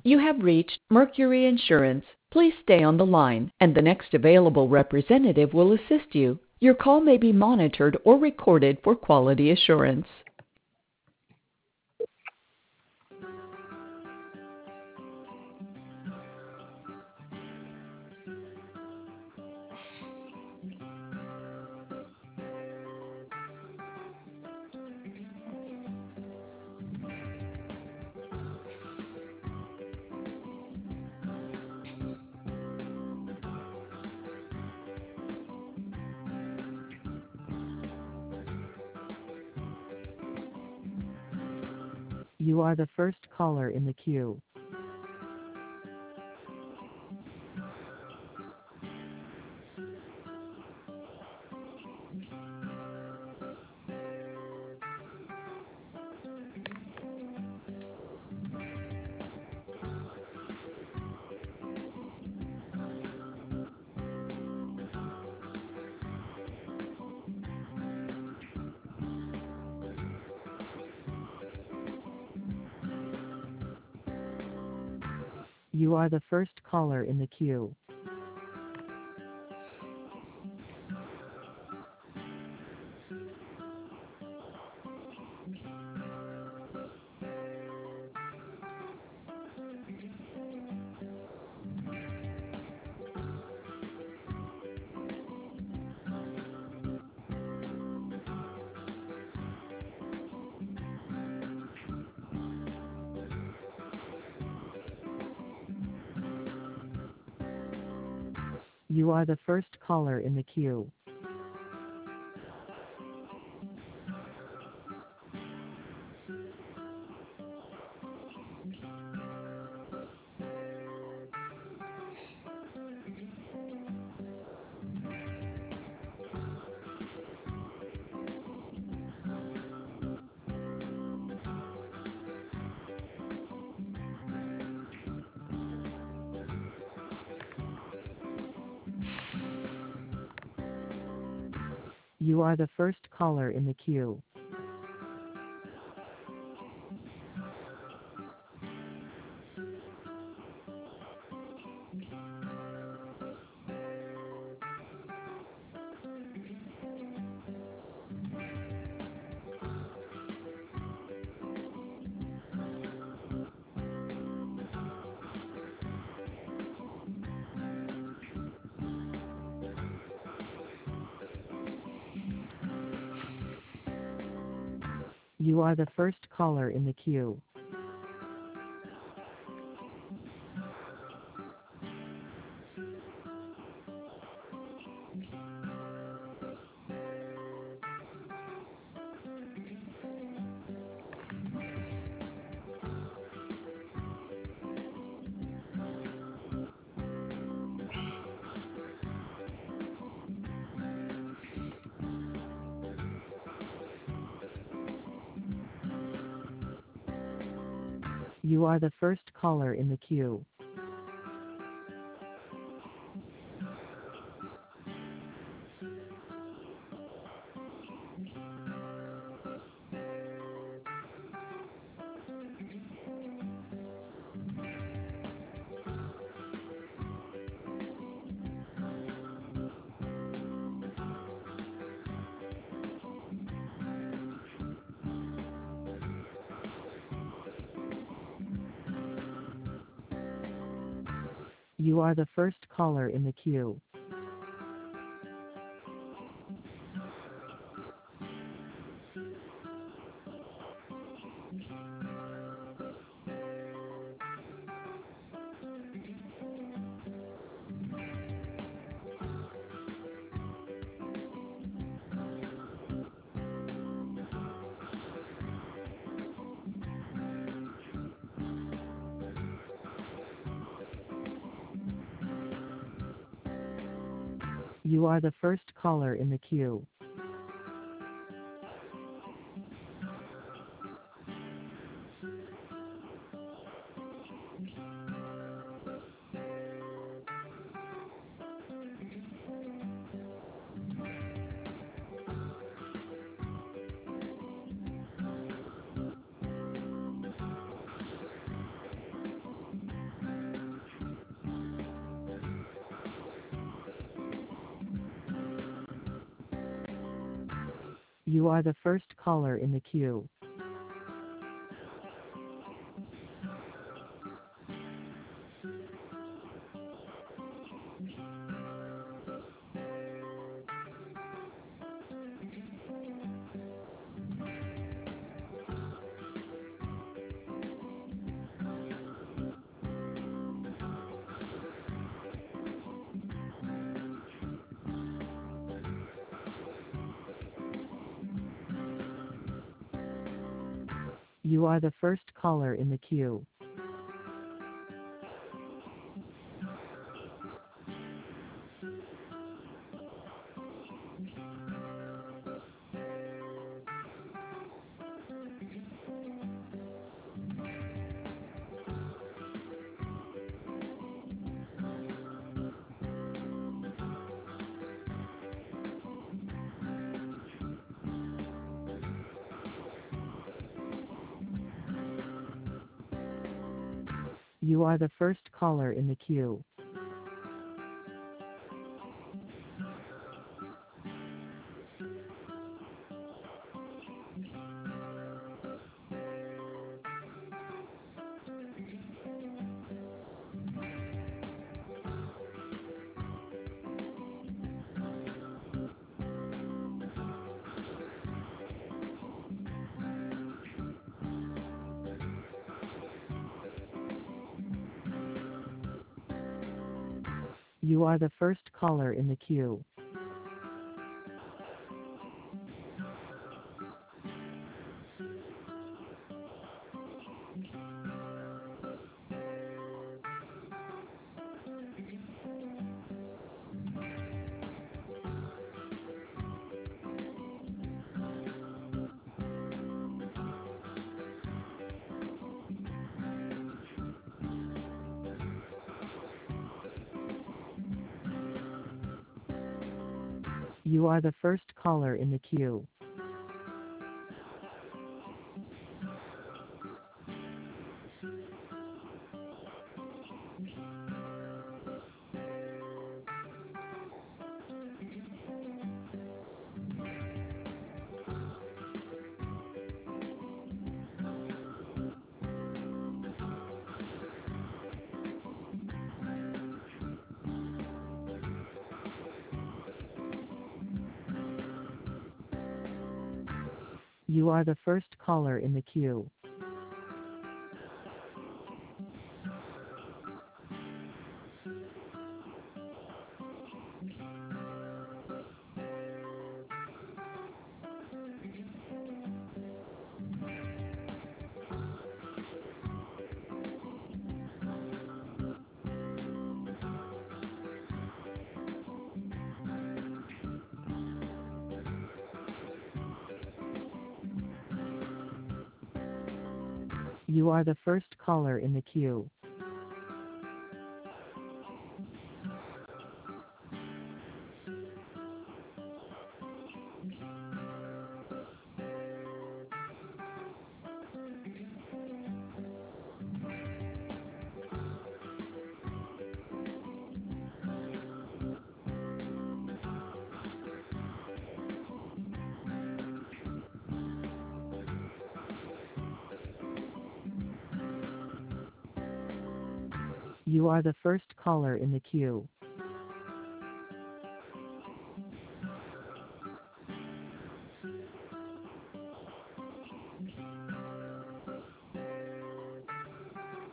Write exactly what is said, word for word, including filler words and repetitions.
You have reached Mercury Insurance. Please stay on the line, and the next available representative will assist you. Your call may be monitored or recorded for quality assurance. You are the first caller in the queue. You are the first caller in the queue. You are the first caller in the queue. You are the first caller in the queue. You are the first caller in the queue. You are the first caller in the queue. You are the first caller in the queue. You are the first caller in the queue. You are the first caller in the queue. You are the first caller in the queue. You are the first caller in the queue. You are the first caller in the queue. You are the first caller in the queue. You are the first caller in the queue. You are the first caller in the queue. You are the first caller in the queue.